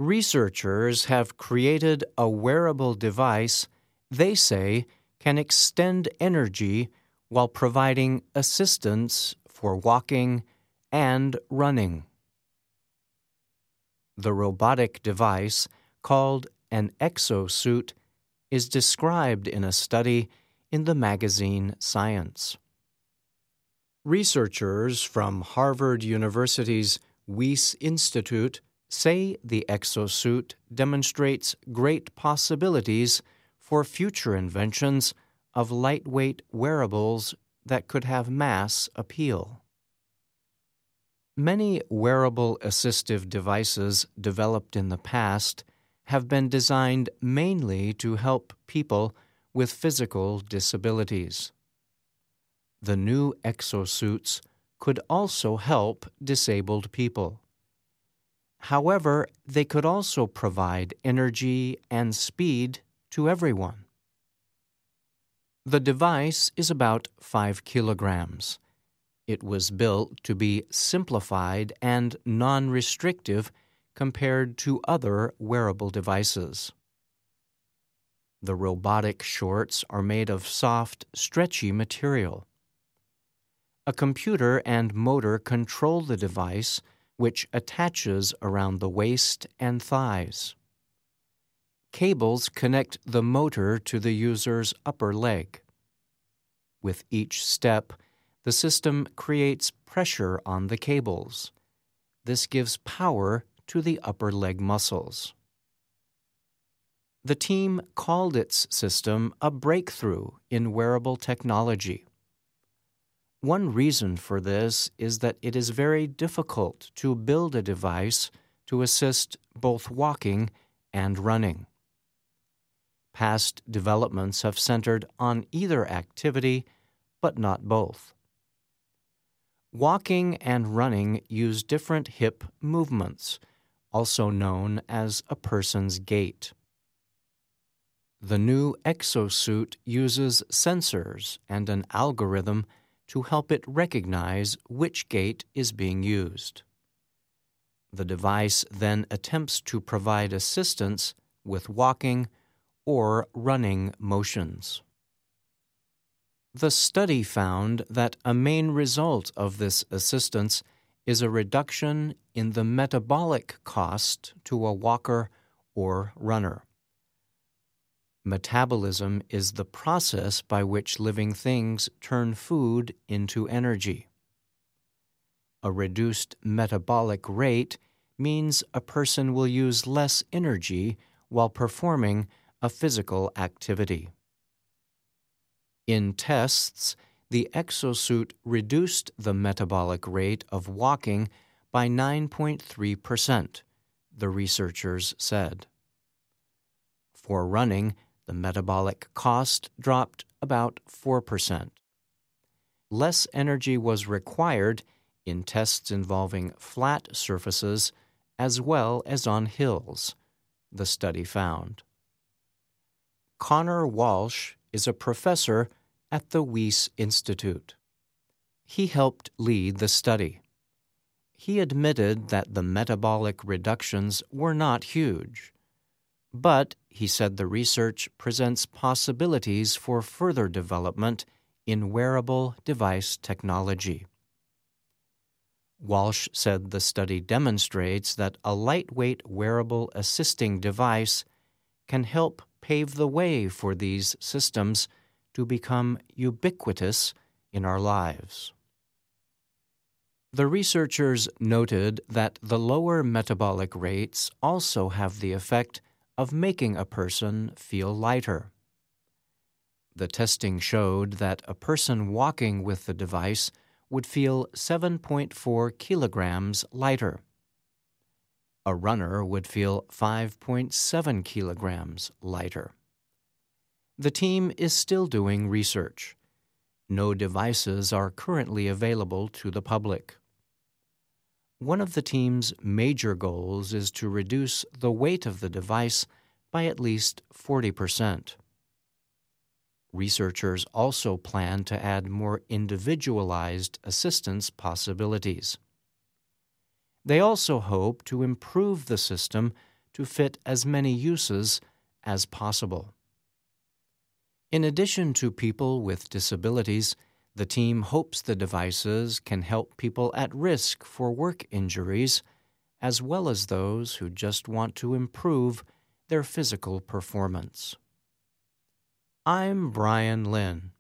Researchers have created a wearable device they say can extend energy while providing assistance for walking and running. The robotic device, called an exosuit, is described in a study in the magazine Science. Researchers from Harvard University's Wyss Institute say the exosuit demonstrates great possibilities for future inventions of lightweight wearables that could have mass appeal. Many wearable assistive devices developed in the past have been designed mainly to help people with physical disabilities. The new exosuits could also help disabled people. However, they could also provide energy and speed to everyone. The device is about 5 kilograms. It was built to be simplified and non-restrictive compared to other wearable devices. The robotic shorts are made of soft, stretchy material. A computer and motor control the device, which attaches around the waist and thighs. Cables connect the motor to the user's upper leg. With each step, the system creates pressure on the cables. This gives power to the upper leg muscles. The team called its system a breakthrough in wearable technology. One reason for this is that it is very difficult to build a device to assist both walking and running. Past developments have centered on either activity, but not both. Walking and running use different hip movements, also known as a person's gait. The new exosuit uses sensors and an algorithm to help it recognize which gait is being used. The device then attempts to provide assistance with walking or running motions. The study found that a main result of this assistance is a reduction in the metabolic cost to a walker or runner. Metabolism is the process by which living things turn food into energy. A reduced metabolic rate means a person will use less energy while performing a physical activity. In tests, the exosuit reduced the metabolic rate of walking by 9.3%, the researchers said. For running, the metabolic cost dropped about 4%. Less energy was required in tests involving flat surfaces as well as on hills, the study found. Connor Walsh is a professor at the Wyss Institute. He helped lead the study. He admitted that the metabolic reductions were not huge, but he said the research presents possibilities for further development in wearable device technology. Walsh said the study demonstrates that a lightweight wearable assisting device can help pave the way for these systems to become ubiquitous in our lives. The researchers noted that the lower metabolic rates also have the effect of making a person feel lighter. The testing showed that a person walking with the device would feel 7.4 kilograms lighter. A runner would feel 5.7 kilograms lighter. The team is still doing research. No devices are currently available to the public. One of the team's major goals is to reduce the weight of the device by at least 40%. Researchers also plan to add more individualized assistance possibilities. They also hope to improve the system to fit as many uses as possible. In addition to people with disabilities, the team hopes the devices can help people at risk for work injuries, as well as those who just want to improve their physical performance. I'm Brian Lynn.